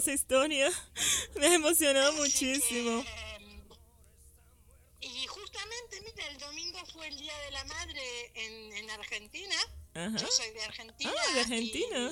hermosa historia. Me ha emocionado Así muchísimo. Y justamente, mira, el domingo fue el Día de la Madre en Argentina. Ajá. Yo soy de Argentina. Ah, de Argentina.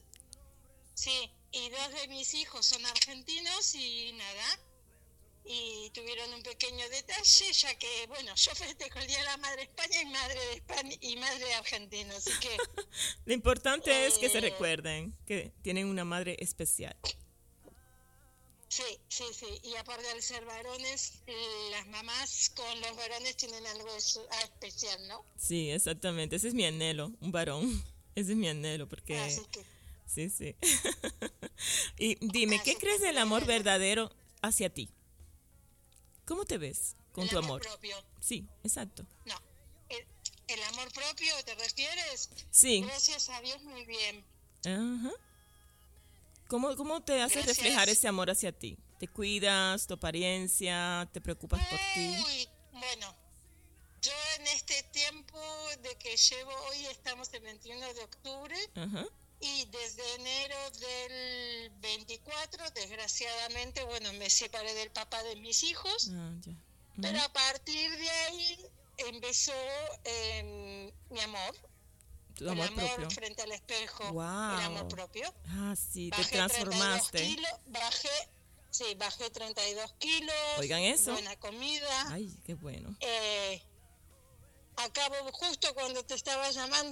Y dos de mis hijos son argentinos y nada. Y tuvieron un pequeño detalle, ya que, bueno, yo festejo el Día de la Madre de España y madre de España y madre de Argentina, así que... Lo importante es que se recuerden que tienen una madre especial. Sí. Y aparte de ser varones, las mamás con los varones tienen algo especial, ¿no? Sí, exactamente. Ese es mi anhelo, un varón. Ese es mi anhelo, porque... Así que... Sí. Y dime, ¿qué crees del amor verdadero hacia ti? ¿Cómo te ves con tu amor? El amor propio. Sí, exacto. No, el amor propio, ¿te refieres? Sí. Gracias a Dios, muy bien. Ajá. ¿Cómo te hace Gracias. reflejar ese amor hacia ti? ¿Te cuidas, tu apariencia, te preocupas por ti? Bueno, yo en este tiempo de que llevo, hoy estamos el 21 de octubre, Ajá. y desde enero del 24, desgraciadamente, bueno, me separé del papá de mis hijos, Ya. pero a partir de ahí empezó mi amor. Tu amor el amor propio. frente al espejo. Wow. El amor propio. Ah, sí, te Bajé transformaste. 32 kilos, bajé 32 kilos. Oigan eso. Buena comida. Ay, qué bueno. Acabo, justo cuando te estaba llamando,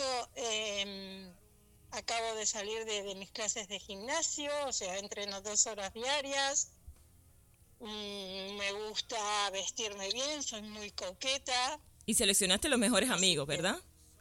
acabo de salir de mis clases de gimnasio, o sea, entreno 2 horas diarias. Me gusta vestirme bien, soy muy coqueta. Y seleccionaste los mejores amigos, ¿verdad?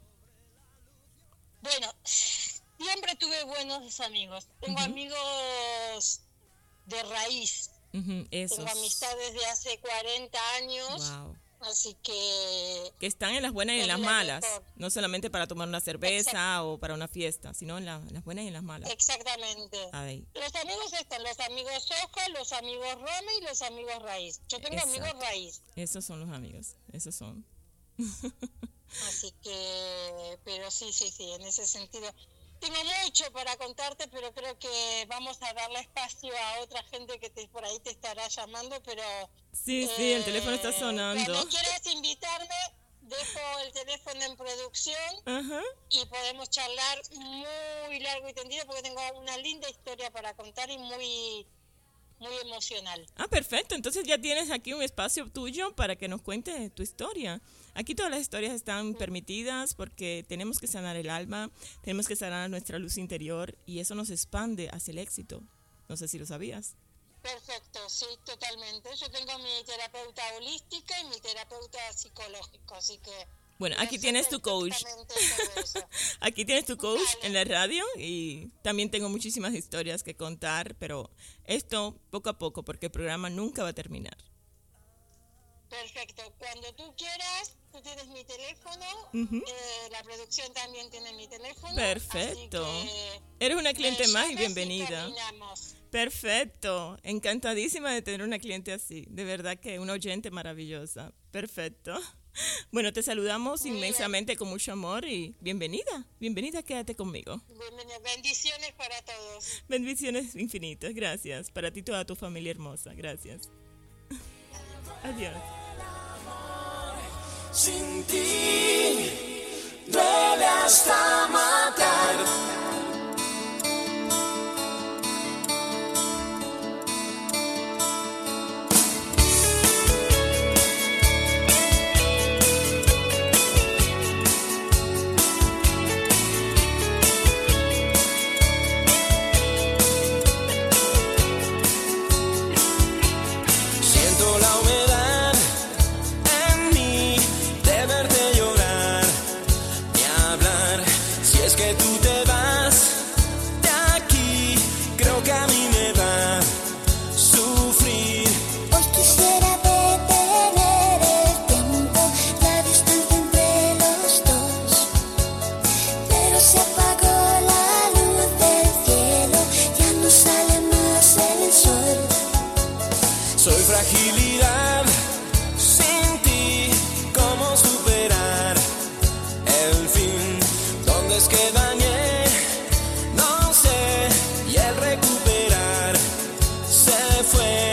Bueno, siempre tuve buenos amigos. Tengo amigos de raíz. Esos. Tengo amistades de hace 40 años. Wow. Así que están en las buenas y en las malas. Mejor. No solamente para tomar una cerveza o para una fiesta, sino en las buenas y en las malas. Exactamente. Ahí. Los amigos están, los amigos hoja, los amigos Roma y los amigos raíz. Yo tengo amigos raíz. Esos son los amigos. Esos son. Así que, pero sí, en ese sentido. Tengo mucho para contarte, pero creo que vamos a darle espacio a otra gente que por ahí te estará llamando, pero... Sí, el teléfono está sonando. Cuando quieras invitarme, dejo el teléfono en producción. Ajá. Y podemos charlar muy largo y tendido porque tengo una linda historia para contar y muy emocional. Ah, perfecto. Entonces ya tienes aquí un espacio tuyo para que nos cuentes tu historia. Aquí todas las historias están permitidas porque tenemos que sanar el alma, tenemos que sanar nuestra luz interior y eso nos expande hacia el éxito. No sé si lo sabías. Perfecto, sí, totalmente. Yo tengo mi terapeuta holística y mi terapeuta psicológico, así que... Bueno, aquí tienes tu coach. Aquí tienes tu coach en la radio y también tengo muchísimas historias que contar, pero esto poco a poco porque el programa nunca va a terminar. Perfecto. Cuando tú quieras, tú tienes mi teléfono, la producción también tiene mi teléfono. Perfecto. Eres una cliente más y bienvenida. Perfecto. Encantadísima de tener una cliente así. De verdad que una oyente maravillosa. Perfecto. Bueno, te saludamos inmensamente con mucho amor y bienvenida, quédate conmigo. Bendiciones para todos. Bendiciones infinitas, gracias. Para ti y toda tu familia hermosa, gracias. Adiós. Sin ti duele hasta matar. fue